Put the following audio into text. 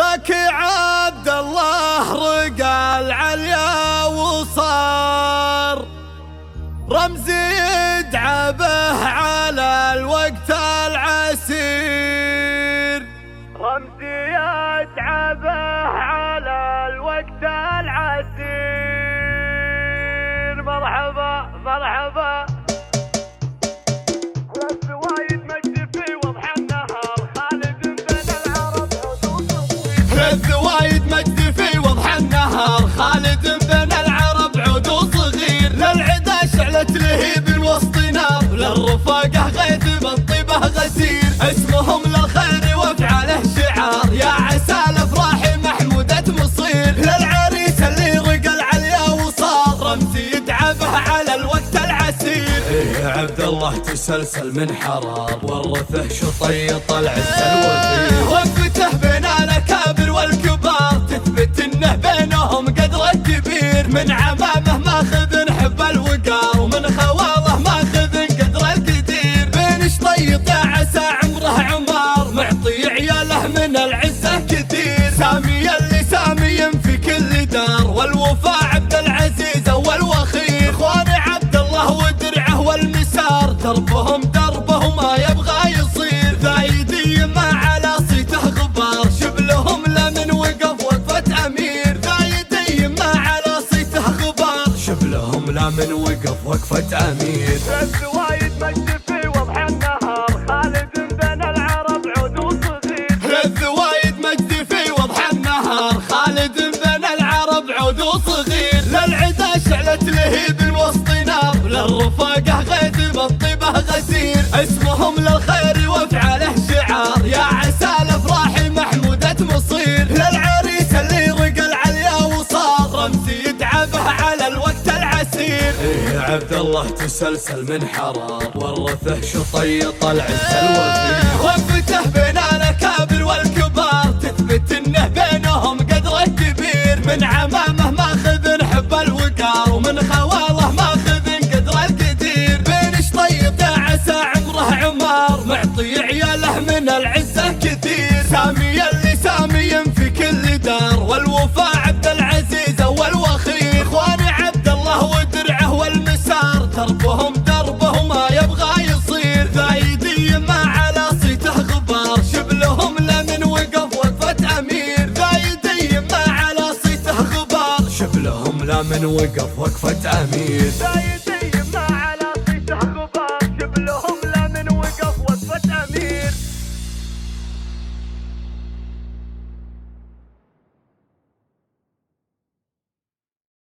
ذاك عبد الله رقى العليا وصار رمزي يدعى به على الوقت العسير، رمزي يدعى به على الوقت العسير. مرحبا مرحبا الزوايد مجد في وضح النهار، خالد بن العرب عدو صغير. الزوايد مجد في وضح النهار، خالد بن العرب عدو صغير. للعدا شعلت لهيب وسط نار، للرفاقه غيث بالطيبه غسير. اسمهم للخير وافعاله شعار، يا عسى الافراح محمودة مصير. للعريس اللي رقى العليا وصار رمزي يدعى به على الوقت العسير. يا عبد الله تسلسل من حرار، ورثه شطيط العز الوفير. وقفته بين الاكابر والكبار، تثبت انه بينهم قدر كبير. من عمامه ماخذ حب الوقار، ومن خواله ماخذ قدر الكثير. بين شطيط يا عسى عمره عمار، معطي عياله من العزه كثير. سامي اللي سامي في كل دار، والوفاء عبد العزيز اول واخير. اخواني عبد الله ودرعه والمسار، دربهم دربه ما يبغى يصير. ذايدي ما على صيته غبار، شبلهم لمن وقف وقفة امير. ذايدي ما على صيته غبار، شبلهم لمن وقف وقفة امير. الزوايد مجد في وضح النهار، خالد بن العرب عدو صغير. الزوايد مجد في وضح النهار، خالد بن العرب عدو صغير. للعدا شعلت لهيب وسط نار، للرفاقه غيث بالطيبه غسير. اسمهم للخير وافعاله شعار، يا عسى الافراح محمودة مصير. للعريس اللي رقى العليا وصار رمزي يدعى به على الوقت العسير. يا عبد الله تسلسل من حرار، ورثه شطيط العز الوفير. وقفته بين الاكابر والكبار، تثبت انه بينهم قدر كبير. من عمامه ماخذ حب الوقار، ومن خواله ماخذ قدر الكثير. بين شطيط يا عسى عمره عمار، معطي عياله من العزه كثير. سامي اللي سامي في كل دار، والوفاء عبد العزيز اول واخير. اخواني عبد الله ودرعه والمسار، دربهم دربه ما يبغى يصير. ذايدي ما على صيته غبار، شبلهم لمن وقف وقفة امير. ذايدي ما على صيته غبار، شبلهم لمن وقف وقفة امير.